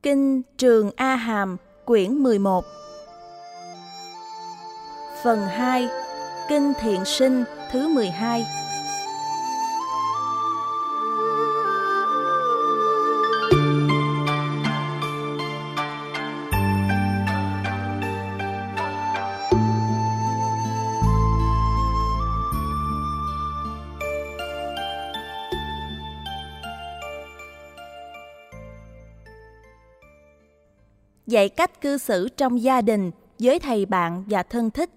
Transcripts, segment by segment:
Kinh Trường A Hàm, quyển 11. Phần 2. Kinh Thiện Sinh thứ 12. Dạy cách cư xử trong gia đình với thầy bạn và thân thích.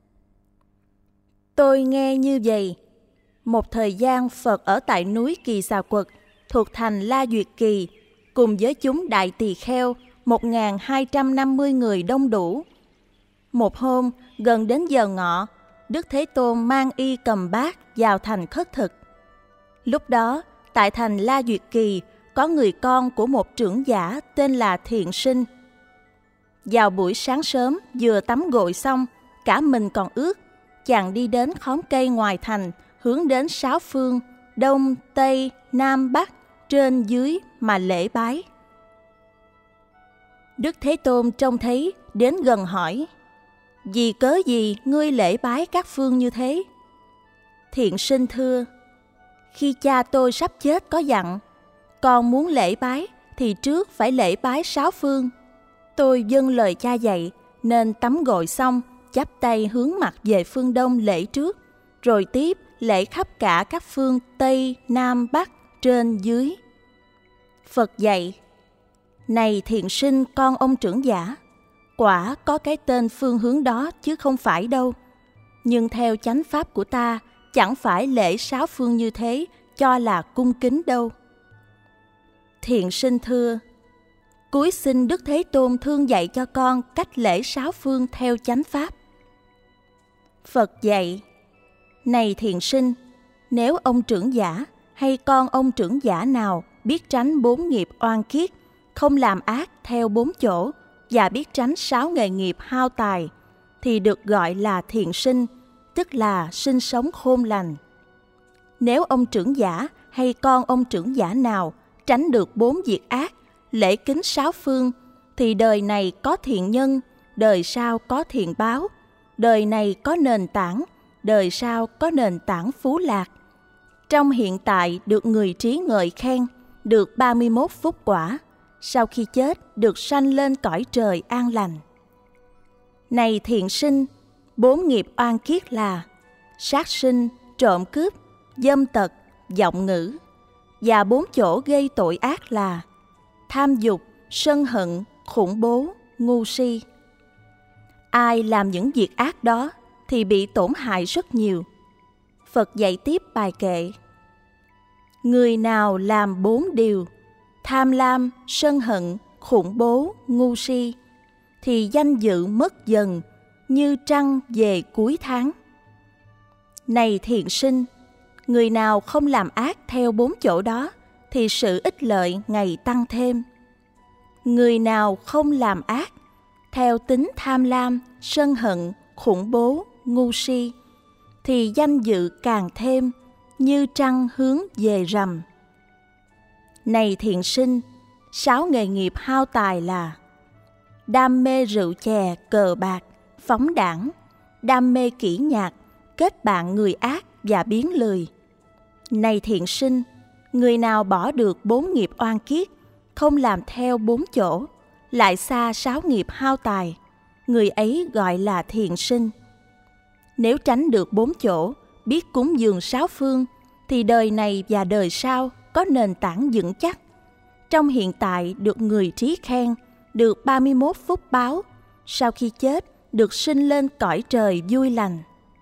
Tôi nghe như vậy. Một thời gian Phật ở tại núi Kỳ Xà Quật thuộc thành La Duyệt Kỳ cùng với chúng đại tỳ kheo 1.250 người đông đủ. Một hôm gần đến giờ ngọ, Đức Thế Tôn mang y cầm bát vào thành khất thực. Lúc đó tại thành La Duyệt Kỳ có người con của một trưởng giả tên là Thiện Sinh. Vào buổi sáng sớm vừa tắm gội xong, cả mình còn ướt, chàng đi đến khóm cây ngoài thành, hướng đến sáu phương, đông, tây, nam, bắc, trên, dưới mà lễ bái. Đức Thế Tôn trông thấy, đến gần hỏi: vì cớ gì ngươi lễ bái các phương như thế? Thiện Sinh thưa: khi cha tôi sắp chết có dặn, con muốn lễ bái thì trước phải lễ bái sáu phương. Tôi vâng lời cha dạy nên tắm gội xong, chắp tay hướng mặt về phương đông lễ trước, rồi tiếp lễ khắp cả các phương Tây, Nam, Bắc, trên, dưới. Phật dạy: này Thiện Sinh con ông trưởng giả, quả có cái tên phương hướng đó chứ không phải đâu. Nhưng theo chánh pháp của ta, chẳng phải lễ sáu phương như thế cho là cung kính đâu. Thiện Sinh thưa: cúi xin Đức Thế Tôn thương dạy cho con cách lễ sáu phương theo chánh pháp. Phật dạy: này Thiện Sinh, nếu ông trưởng giả hay con ông trưởng giả nào biết tránh 4 nghiệp oan kiết, không làm ác theo 4 chỗ và biết tránh 6 nghề nghiệp hao tài, thì được gọi là thiện sinh, tức là sinh sống khôn lành. Nếu ông trưởng giả hay con ông trưởng giả nào tránh được 4 việc ác, lễ kính sáu phương, thì đời này có thiện nhân, đời sau có thiện báo, đời này có nền tảng, đời sau có nền tảng phú lạc. Trong hiện tại được người trí ngợi khen, được 31 phúc quả, sau khi chết được sanh lên cõi trời an lành. Này Thiện Sinh, 4 nghiệp oan kiết là sát sinh, trộm cướp, dâm tật, vọng ngữ, và 4 chỗ gây tội ác là tham dục, sân hận, khủng bố, ngu si. Ai làm những việc ác đó thì bị tổn hại rất nhiều. Phật dạy tiếp bài kệ: người nào làm 4 điều tham lam, sân hận, khủng bố, ngu si, thì danh dự mất dần như trăng về cuối tháng. Này Thiện Sinh, người nào không làm ác theo 4 chỗ đó thì sự ích lợi ngày tăng thêm. Người nào không làm ác theo tính tham lam, sân hận, khủng bố, ngu si, thì danh dự càng thêm như trăng hướng về rằm. Này Thiện Sinh, 6 nghề nghiệp hao tài là đam mê rượu chè, cờ bạc, phóng đãng, đam mê kỹ nhạc, kết bạn người ác và biến lười. Này Thiện Sinh, người nào bỏ được 4 nghiệp oan kiết, không làm theo 4 chỗ, lại xa 6 nghiệp hao tài, người ấy gọi là thiện sinh. Nếu tránh được 4 chỗ, biết cúng dường sáu phương, thì đời này và đời sau có nền tảng vững chắc. Trong hiện tại được người trí khen, được 31 phúc báo, sau khi chết được sinh lên cõi trời vui lành.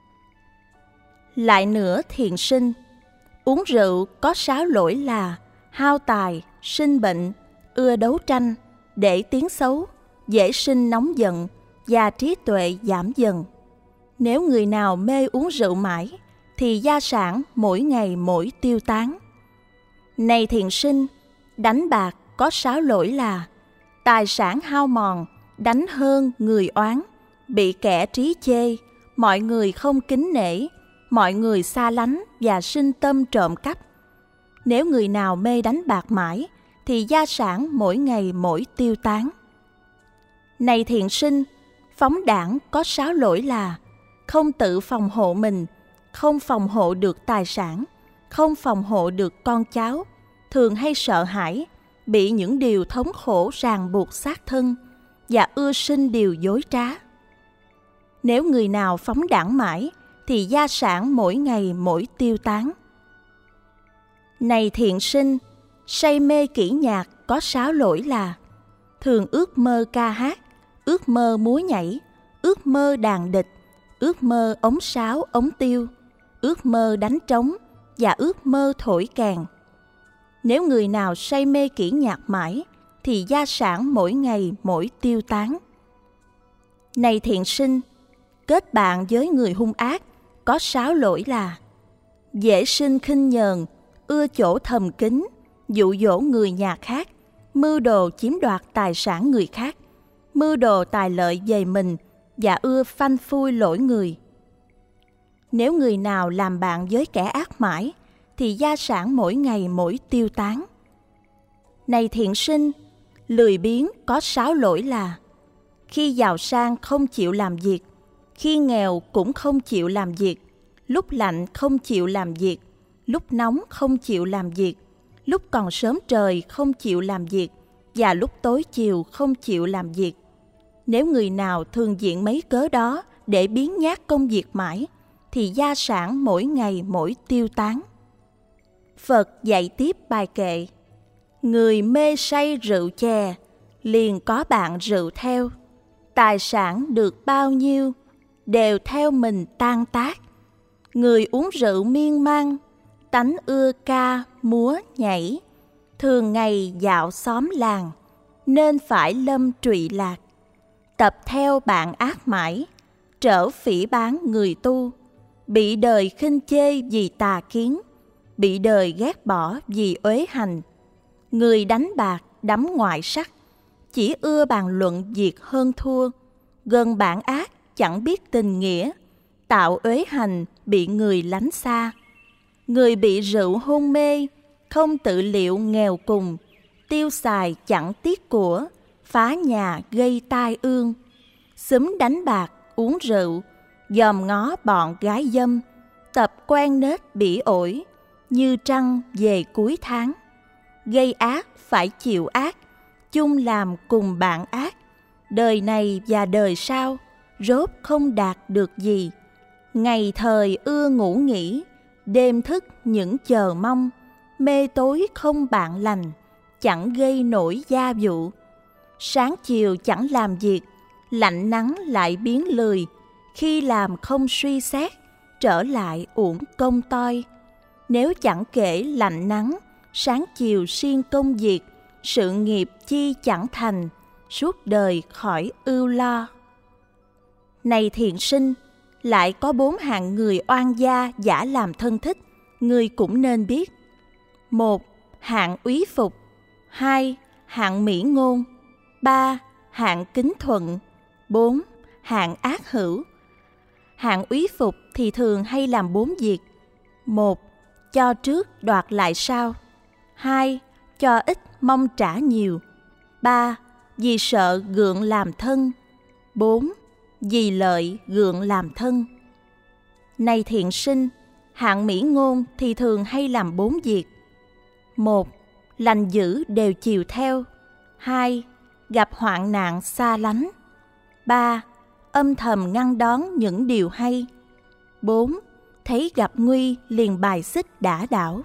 Lại nữa Thiện Sinh, uống rượu có 6 lỗi là hao tài, sinh bệnh, ưa đấu tranh, để tiếng xấu, dễ sinh nóng giận và trí tuệ giảm dần. Nếu người nào mê uống rượu mãi, thì gia sản mỗi ngày mỗi tiêu tán. Này Thiện Sinh, đánh bạc có 6 lỗi là tài sản hao mòn, đánh hơn người oán, bị kẻ trí chê, mọi người không kính nể, mọi người xa lánh và sinh tâm trộm cắp. Nếu người nào mê đánh bạc mãi, thì gia sản mỗi ngày mỗi tiêu tán. Này thiện sinh, phóng đãng có 6 lỗi là: không tự phòng hộ mình, không phòng hộ được tài sản, không phòng hộ được con cháu, thường hay sợ hãi, bị những điều thống khổ ràng buộc xác thân, và ưa sinh điều dối trá. Nếu người nào phóng đãng mãi, thì gia sản mỗi ngày mỗi tiêu tán. Này thiện sinh, say mê kỹ nhạc có 6 lỗi là: thường ước mơ ca hát, ước mơ múa nhảy, ước mơ đàn địch, ước mơ ống sáo ống tiêu, ước mơ đánh trống và ước mơ thổi kèn. Nếu người nào say mê kỹ nhạc mãi, thì gia sản mỗi ngày mỗi tiêu tán. Này thiện sinh, kết bạn với người hung ác có 6 lỗi là: dễ sinh khinh nhờn, ưa chỗ thầm kín, dụ dỗ người nhà khác, mưu đồ chiếm đoạt tài sản người khác, mưu đồ tài lợi về mình và ưa phanh phui lỗi người. Nếu người nào làm bạn với kẻ ác mãi, thì gia sản mỗi ngày mỗi tiêu tán. Này thiện sinh, lười biếng có 6 lỗi là: khi giàu sang không chịu làm việc, khi nghèo cũng không chịu làm việc, lúc lạnh không chịu làm việc, lúc nóng không chịu làm việc, lúc còn sớm trời không chịu làm việc, và lúc tối chiều không chịu làm việc. Nếu người nào thường diện mấy cớ đó để biếng nhác công việc mãi, thì gia sản mỗi ngày mỗi tiêu tán. Phật dạy tiếp bài kệ: người mê say rượu chè, liền có bạn rượu theo, tài sản được bao nhiêu, đều theo mình tan tác. Người uống rượu miên man, tánh ưa ca múa nhảy, thường ngày dạo xóm làng, nên phải lâm trụy lạc. Tập theo bạn ác mãi, trở phỉ báng người tu, bị đời khinh chê vì tà kiến, bị đời ghét bỏ vì uế hành. Người đánh bạc đắm ngoại sắc, chỉ ưa bàn luận việc hơn thua, gần bạn ác chẳng biết tình nghĩa, tạo uế hành bị người lánh xa. Người bị rượu hôn mê, không tự liệu nghèo cùng, tiêu xài chẳng tiếc của, phá nhà gây tai ương. Xúm đánh bạc uống rượu, dòm ngó bọn gái dâm, tập quen nết bỉ ổi, như trăng về cuối tháng. Gây ác phải chịu ác, chung làm cùng bạn ác, đời này và đời sau, rốt không đạt được gì. Ngày thời ưa ngủ nghỉ, đêm thức những chờ mong, mê tối không bạn lành, chẳng gây nổi gia vụ. Sáng chiều chẳng làm việc, lạnh nắng lại biến lười, khi làm không suy xét, trở lại uổng công toi. Nếu chẳng kể lạnh nắng, sáng chiều siêng công việc, sự nghiệp chi chẳng thành, suốt đời khỏi ưu lo. Này thiện sinh, lại có 4 hạng người oan gia giả làm thân thích, ngươi cũng nên biết. 1. Hạng úy phục. 2. Hạng mỹ ngôn. 3. Hạng kính thuận. 4. Hạng ác hữu. Hạng úy phục thì thường hay làm 4 việc. 1. Cho trước đoạt lại sau. 2. Cho ít mong trả nhiều. 3. Vì sợ gượng làm thân. 4. Vì lợi gượng làm thân. Này thiện sinh, hạng mỹ ngôn thì thường hay làm 4 việc. 1. Lành dữ đều chiều theo. 2. Gặp hoạn nạn xa lánh. 3. Âm thầm ngăn đón những điều hay. 4. Thấy gặp nguy liền bài xích đả đảo.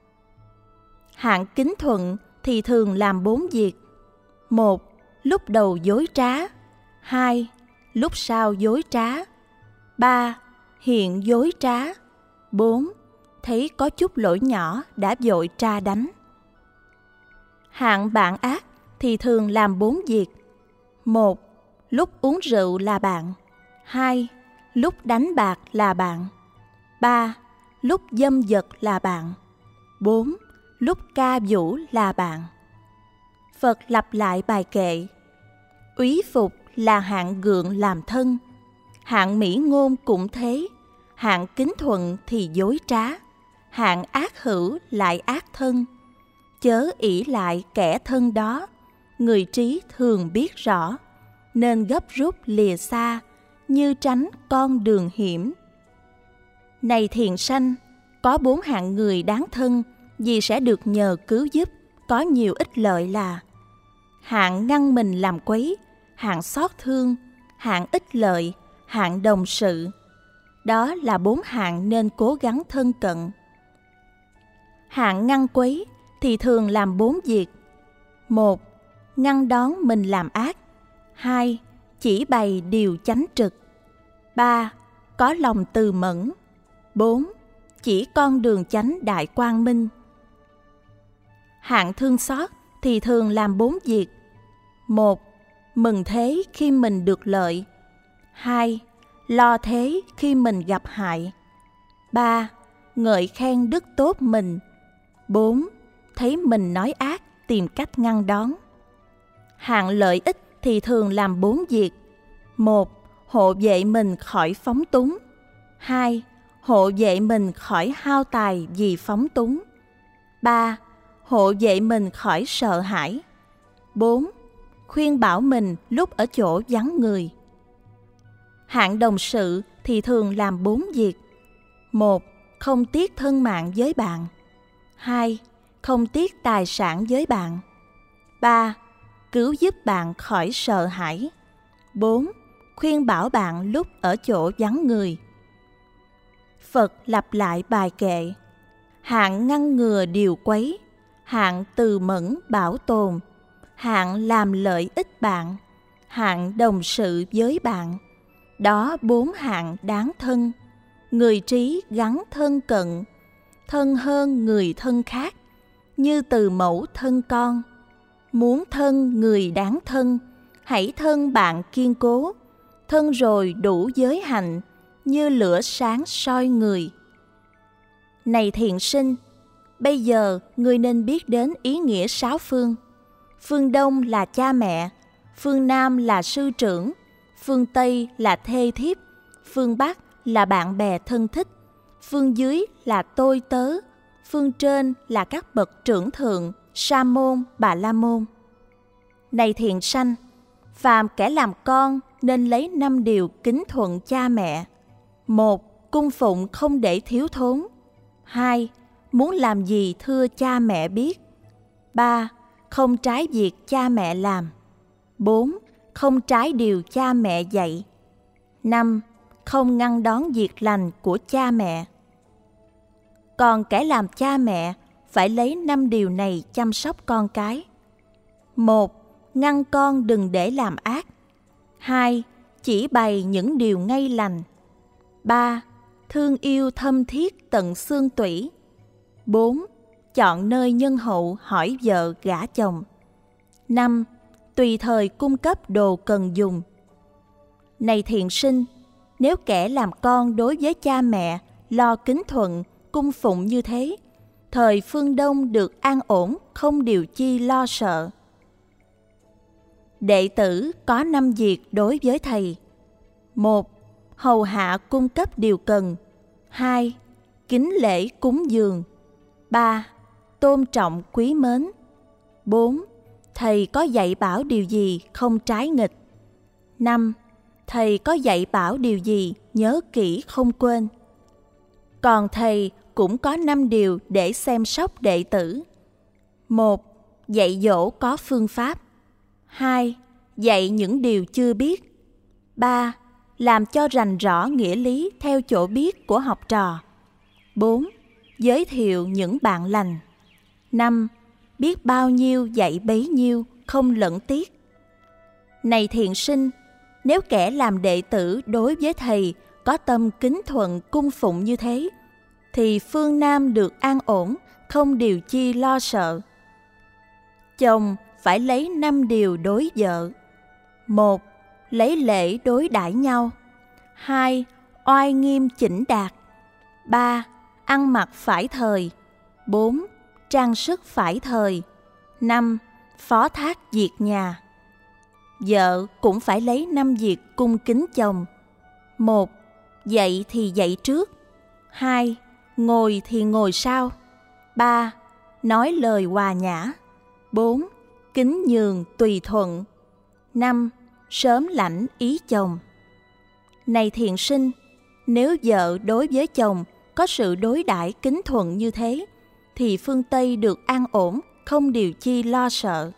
Hạng kính thuận thì thường làm 4 việc. 1. Lúc đầu dối trá. 2. Lúc sau dối trá. 3. Hiện dối trá. 4. Thấy có chút lỗi nhỏ đã vội tra đánh. Hạng bạn ác thì thường làm 4 việc. 1. Lúc uống rượu là bạn. 2. Lúc đánh bạc là bạn. 3. Lúc dâm dật là bạn. 4. Lúc ca vũ là bạn. Phật lặp lại bài kệ: úy phục là hạng gượng làm thân, hạng mỹ ngôn cũng thế, hạng kính thuận thì dối trá, hạng ác hữu lại ác thân. chớ ỷ lại kẻ thân đó, người trí thường biết rõ, nên gấp rút lìa xa, như tránh con đường hiểm. Này thiện sanh, có 4 hạng người đáng thân vì sẽ được nhờ cứu giúp, có nhiều ích lợi là: hạng ngăn mình làm quấy, hạng xót thương, hạng ích lợi, hạng đồng sự. Đó là 4 hạng nên cố gắng thân cận. Hạng ngăn quấy thì thường làm 4 việc. 1. Ngăn đón mình làm ác. 2. Chỉ bày điều chánh trực. 3. Có lòng từ mẫn. 4. Chỉ con đường chánh đại quang minh. Hạng thương xót thì thường làm 4 việc. 1. Mừng thế khi mình được lợi. 2. Lo thế khi mình gặp hại. 3. Ngợi khen đức tốt mình. 4. Thấy mình nói ác, tìm cách ngăn đón. Hạng lợi ích thì thường làm 4 việc. 1. Hộ vệ mình khỏi phóng túng. 2. Hộ vệ mình khỏi hao tài vì phóng túng. 3. Hộ vệ mình khỏi sợ hãi. 4. Khuyên bảo mình lúc ở chỗ vắng người. Hạng đồng sự thì thường làm 4 việc. 1. Không tiếc thân mạng với bạn. 2. Không tiếc tài sản với bạn. 3. Cứu giúp bạn khỏi sợ hãi. 4. Khuyên bảo bạn lúc ở chỗ vắng người. Phật lặp lại bài kệ: hạng ngăn ngừa điều quấy, hạng từ mẫn bảo tồn, hạng làm lợi ích bạn, hạng đồng sự với bạn. Đó 4 hạng đáng thân, người trí gắn thân cận, thân hơn người thân khác, như từ mẫu thân con. Muốn thân người đáng thân, hãy thân bạn kiên cố, thân rồi đủ giới hạnh, như lửa sáng soi người. Này thiện sinh, bây giờ ngươi nên biết đến ý nghĩa 6 phương. Phương Đông là cha mẹ, phương Nam là sư trưởng, phương Tây là thê thiếp, phương Bắc là bạn bè thân thích, phương dưới là tôi tớ, phương trên là các bậc trưởng thượng, sa môn, bà la môn. Này thiện sanh, phàm kẻ làm con nên lấy 5 điều kính thuận cha mẹ. 1. Cung phụng không để thiếu thốn. 2. Muốn làm gì thưa cha mẹ biết. 3. Không trái việc cha mẹ làm. 4. Không trái điều cha mẹ dạy. 5. Không ngăn đón việc lành của cha mẹ. Còn kẻ làm cha mẹ phải lấy 5 điều này chăm sóc con cái. 1. Ngăn con đừng để làm ác. 2. Chỉ bày những điều ngay lành. 3. Thương yêu thâm thiết tận xương tủy. 4. Chọn nơi nhân hậu hỏi vợ gả chồng. 5. Tùy thời cung cấp đồ cần dùng. Này thiện sinh, nếu kẻ làm con đối với cha mẹ lo kính thuận, cung phụng như thế, thời phương Đông được an ổn, không điều chi lo sợ. Đệ tử có 5 việc đối với thầy. 1. Hầu hạ cung cấp điều cần. 2. Kính lễ cúng dường. 3. Tôn trọng quý mến. 4. Thầy có dạy bảo điều gì không trái nghịch. 5. Thầy có dạy bảo điều gì nhớ kỹ không quên. Còn thầy cũng có 5 điều để xem sóc đệ tử. 1. Dạy dỗ có phương pháp. 2. Dạy những điều chưa biết. 3. Làm cho rành rõ nghĩa lý theo chỗ biết của học trò. 4. Giới thiệu những bạn lành. 5. Biết bao nhiêu dạy bấy nhiêu, không lẫn tiếc. Này thiện sinh, nếu kẻ làm đệ tử đối với thầy có tâm kính thuận cung phụng như thế, thì phương Nam được an ổn, không điều chi lo sợ. Chồng phải lấy 5 điều đối vợ. 1. Lấy lễ đối đãi nhau. 2. Oai nghiêm chỉnh đạt. 3. Ăn mặc phải thời. 4. Trang sức phải thời. 5. Phó thác việc nhà. Vợ cũng phải lấy 5 việc cung kính chồng. 1. Dậy thì dậy trước. 2. Ngồi thì ngồi sau. 3. nói lời hòa nhã. 4. Kính nhường tùy thuận. 5. Sớm lãnh ý chồng. Này thiện sinh, nếu vợ đối với chồng có sự đối đãi kính thuận như thế, thì phương Tây được an ổn, không điều chi lo sợ.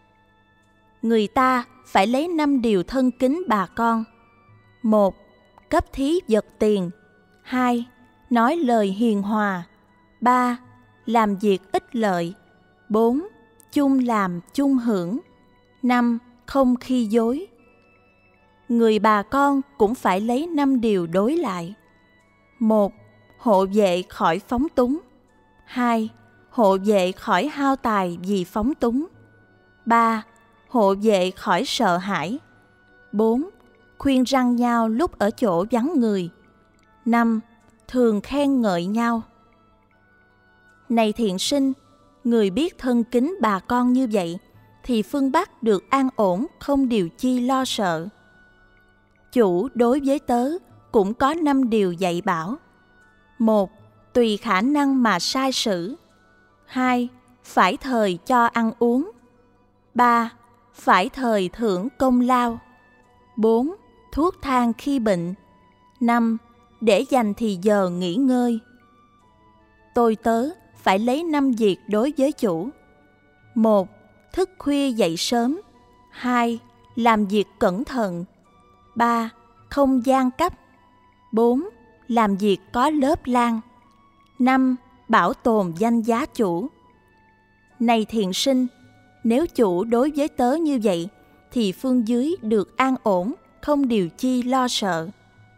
Người ta phải lấy 5 điều thân kính bà con. 1. Cấp thí vật tiền. 2. Nói lời hiền hòa. 3. Làm việc ích lợi. 4. Chung làm chung hưởng. 5. Không khi dối. Người bà con cũng phải lấy 5 điều đối lại. 1. Hộ vệ khỏi phóng túng. 2. Hộ vệ khỏi hao tài vì phóng túng. 3. Hộ vệ khỏi sợ hãi. 4. Khuyên răn nhau lúc ở chỗ vắng người. 5. Thường khen ngợi nhau. Này thiện sinh, người biết thân kính bà con như vậy, thì phương Bắc được an ổn, không điều chi lo sợ. Chủ đối với tớ cũng có 5 điều dạy bảo. 1. Tùy khả năng mà sai sử. 2. Phải thời cho ăn uống. 3. Phải thời thưởng công lao. 4. Thuốc thang khi bệnh. 5. Để dành thì giờ nghỉ ngơi. Tôi tớ phải lấy 5 việc đối với chủ. 1. Thức khuya dậy sớm. 2. Làm việc cẩn thận. 3. Không gian cấp. 4. Làm việc có lớp lang. 5. Bảo tồn danh giá chủ. Này thiện sinh, nếu chủ đối với tớ như vậy, thì phương dưới được an ổn, không điều chi lo sợ.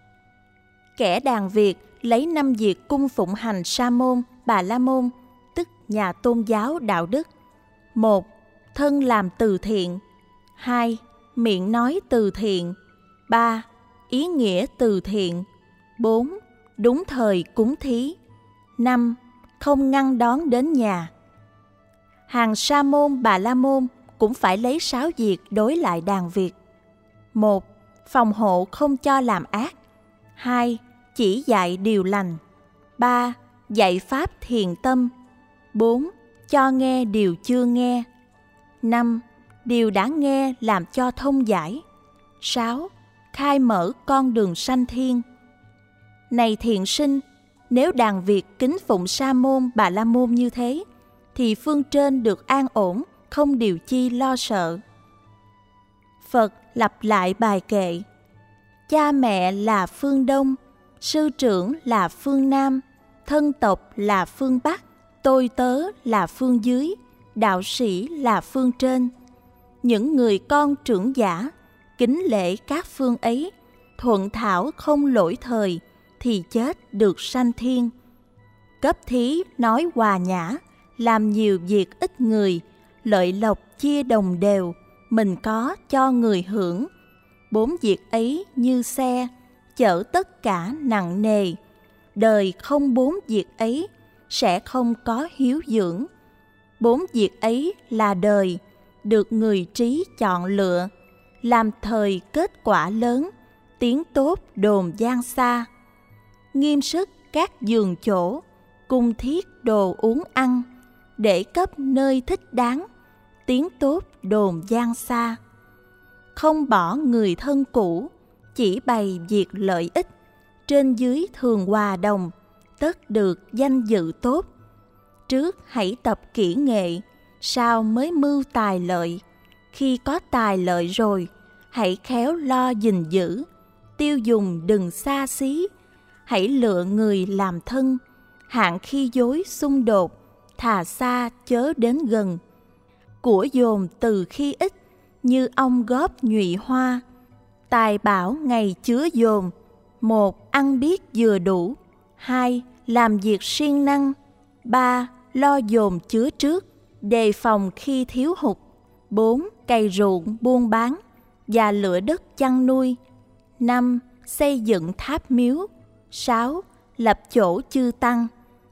Kẻ đàn Việt lấy 5 việc cung phụng hành Sa môn, Bà La môn, tức nhà tôn giáo đạo đức. 1. Thân làm từ thiện. 2. Miệng nói từ thiện. 3. Ý nghĩa từ thiện. 4. Đúng thời cúng thí. 5. Không ngăn đón đến nhà. Hàng Sa môn, Bà La môn cũng phải lấy 6 việc đối lại đàn Việt. 1. Phòng hộ không cho làm ác. 2. Chỉ dạy điều lành. 3. Dạy pháp thiền tâm. 4. Cho nghe điều chưa nghe. 5. Điều đã nghe làm cho thông giải. 6. Khai mở con đường sanh thiên. Này thiện sinh, nếu đàn Việt kính phụng Sa môn, Bà La môn như thế, thì phương trên được an ổn, không điều chi lo sợ. Phật lặp lại bài kệ. Cha mẹ là phương Đông, sư trưởng là phương Nam, thân tộc là phương Bắc, tôi tớ là phương dưới, đạo sĩ là phương trên. Những người con trưởng giả, kính lễ các phương ấy, thuận thảo không lỗi thời, thì chết được sanh thiên. Cấp thí nói hòa nhã, làm nhiều việc ít người, lợi lộc chia đồng đều, mình có cho người hưởng. 4 việc ấy như xe, chở tất cả nặng nề. Đời không 4 việc ấy, sẽ không có hiếu dưỡng. 4 việc ấy là đời, được người trí chọn lựa, làm thời kết quả lớn, tiếng tốt đồn gian xa. Nghiêm sức các giường chỗ, cung thiết đồ uống ăn, để cấp nơi thích đáng, tiếng tốt đồn gian xa. Không bỏ người thân cũ, chỉ bày việc lợi ích, trên dưới thường hòa đồng, tất được danh dự tốt. Trước hãy tập kỹ nghệ, sau mới mưu tài lợi. Khi có tài lợi rồi, hãy khéo lo gìn giữ, tiêu dùng đừng xa xí. Hãy lựa người làm thân, hạn khi dối xung đột, thà xa chớ đến gần. Của dồn từ khi ít, như ong góp nhụy hoa. Tài bảo ngày chứa dồn, 1. Ăn biết vừa đủ. 2. Làm việc siêng năng. 3. Lo dồn chứa trước, đề phòng khi thiếu hụt. 4. Cày ruộng buôn bán và lựa đất chăn nuôi. 5. Xây dựng tháp miếu. 6. Lập chỗ chư tăng.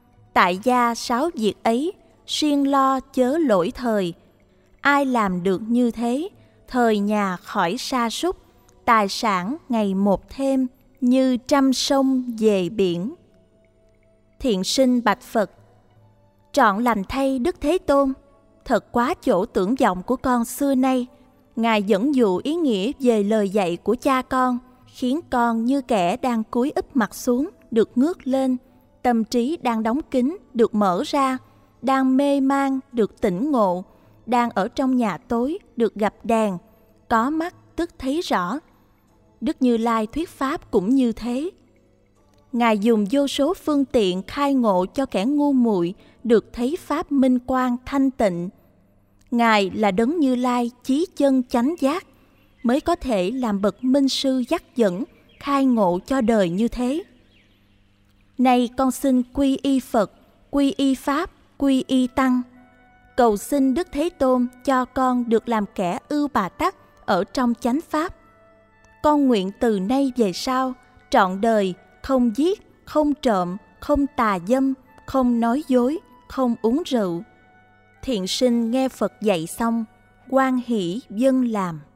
Tại gia 6 việc ấy, siêng lo chớ lỗi thời. Ai làm được như thế, thời nhà khỏi sa sút, tài sản ngày một thêm, như trăm sông về biển. Thiện sinh bạch Phật: Trọn lành thay Đức Thế Tôn, thật quá chỗ tưởng vọng của con xưa nay. Ngài dẫn dụ ý nghĩa về lời dạy của cha con, khiến con như kẻ đang cúi úp mặt xuống được ngước lên, tâm trí đang đóng kín được mở ra, đang mê man được tỉnh ngộ, đang ở trong nhà tối được gặp đèn, có mắt tức thấy rõ. Đức Như Lai thuyết pháp cũng như thế. Ngài dùng vô số phương tiện khai ngộ cho kẻ ngu muội được thấy pháp minh quang thanh tịnh. Ngài là Đấng Như Lai chí chân chánh giác, mới có thể làm bậc minh sư dắt dẫn, khai ngộ cho đời như thế. Nay con xin quy y Phật, quy y Pháp, quy y Tăng. Cầu xin Đức Thế Tôn cho con được làm kẻ ưu bà tắc ở trong chánh Pháp. Con nguyện từ nay về sau, trọn đời không giết, không trộm, không tà dâm, không nói dối, không uống rượu. Thiện sinh nghe Phật dạy xong, hoan hỷ dâng làm.